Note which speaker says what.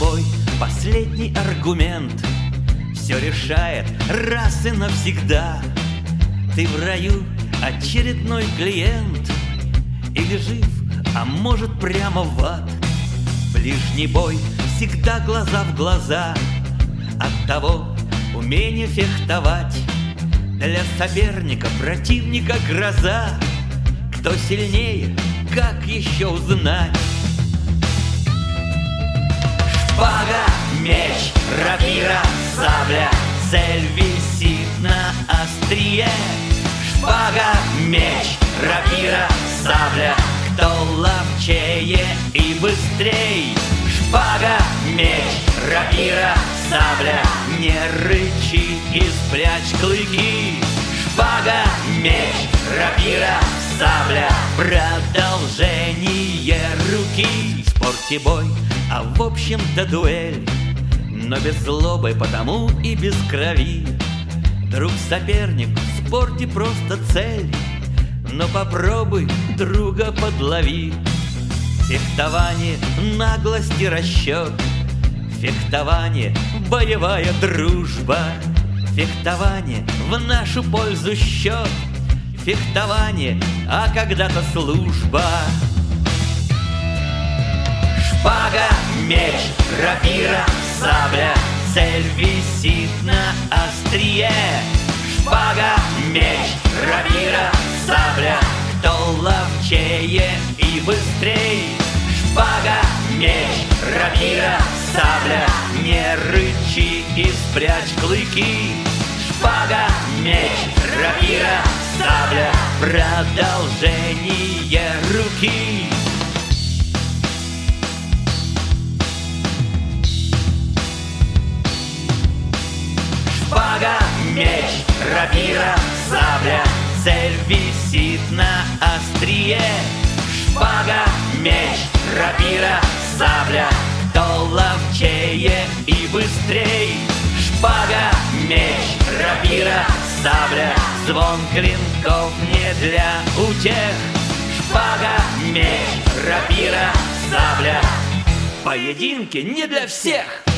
Speaker 1: тобой последний аргумент все решает раз и навсегда. Ты в раю очередной клиент, или жив, а может прямо в ад. Ближний бой всегда глаза в глаза, оттого умение фехтовать для соперника, противника гроза. Кто сильнее, как еще узнать? Шпага, меч, рапира, сабля, цель висит на острие. Шпага, меч, рапира, сабля, кто ловчее и быстрей. Шпага, меч, рапира, сабля, не рычи и спрячь клыки. Шпага, меч, рапира, сабля, продолжение руки. В спорте бой, а в общем-то дуэль, но без злобы, потому и без крови. Друг-соперник в спорте просто цель, но попробуй друга подлови. Фехтование, наглость и расчет, фехтование, боевая дружба. Фехтование в нашу пользу счет, фехтование, а когда-то служба. Шпага, меч, рапира, сабля, цель висит на острие. Шпага, меч, рапира, сабля, кто ловчее и быстрей. Шпага, меч, рапира, сабля, не рычи и спрячь клыки. Шпага, меч, рапира, сабля, продолжение руки. Шпага, меч, рапира, сабля, цель висит на острие. Шпага, меч, рапира, сабля, кто ловчее и быстрей. Шпага, меч, рапира, сабля, звон клинков не для утех. Шпага, меч, рапира, сабля, поединки не для всех.